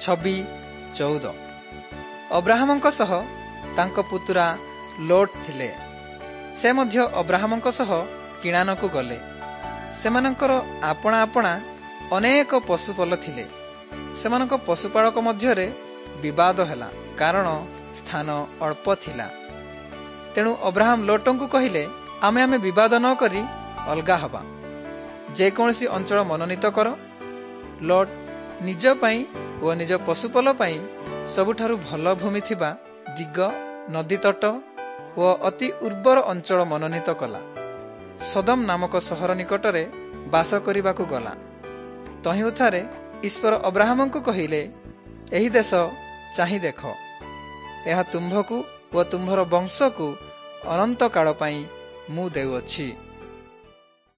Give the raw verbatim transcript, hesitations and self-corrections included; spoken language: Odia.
ଛବି ଚଉଦ। ଅବ୍ରାହମଙ୍କ ସହ ତାଙ୍କ ପୁତୁରା ଲୋଟ ଥିଲେ। ସେ ମଧ୍ୟ ଅବ୍ରାହମଙ୍କ ସହ କିଣାନକୁ ଗଲେ। ସେମାନଙ୍କର ଆପଣା ଆପଣା ଅନେକ ପଶୁପଲ ଥିଲେ। ସେମାନଙ୍କ ପଶୁପାଳକ ମଧ୍ୟରେ ବିବାଦ ହେଲା, କାରଣ ସ୍ଥାନ ଅଳ୍ପ ଥିଲା। ତେଣୁ ଅବ୍ରାହମ ଲୋଟଙ୍କୁ କହିଲେ, ଆମେ ଆମେ ବିବାଦ ନ କରି ଅଲଗା ହେବା। ଯେକୌଣସି ଅଞ୍ଚଳ ମନୋନୀତ କର। ଲୋଟ ନିଜ ପାଇଁ ଓ ନିଜ ପଶୁପଲ ପାଇଁ ସବୁଠାରୁ ଭଲ ଭୂମି ଥିବା ଦିଗ, ନଦୀ ତଟ ଓ ଅତି ଉର୍ବର ଅଞ୍ଚଳ ମନୋନୀତ କଲା। ସୋଦମ ନାମକ ସହର ନିକଟରେ ବାସ କରିବାକୁ ଗଲା। ତହିଁଉଠାରେ ଈଶ୍ୱର ଅବ୍ରାହମଙ୍କୁ କହିଲେ, ଏହି ଦେଶ ଚାହିଁ ଦେଖ। ଏହା ତୁମ୍ଭକୁ ଓ ତୁମ୍ଭର ବଂଶକୁ ଅନନ୍ତ କାଳ ପାଇଁ ମୁଁ ଦେଉଅଛି।